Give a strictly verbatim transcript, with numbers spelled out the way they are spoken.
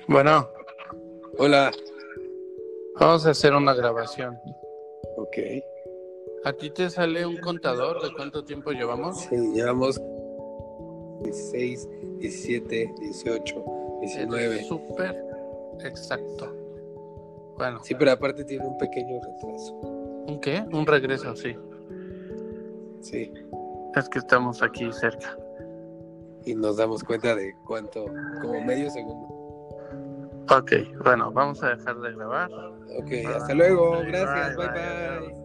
Bueno, Hola. vamos a hacer una grabación. Ok. ¿A ti te sale un contador de cuánto tiempo llevamos? Sí, llevamos dieciséis, diecisiete, dieciocho, diecinueve. Eres súper exacto. Bueno, Sí, pero aparte tiene un pequeño retraso. ¿un qué? Un regreso, sí. Sí. Es que estamos aquí cerca. Y nos damos cuenta de cuánto, como medio segundo. Ok, bueno, vamos a dejar de grabar. Ok, hasta luego. Sí, Gracias. bye, Bye, bye, bye. adiós.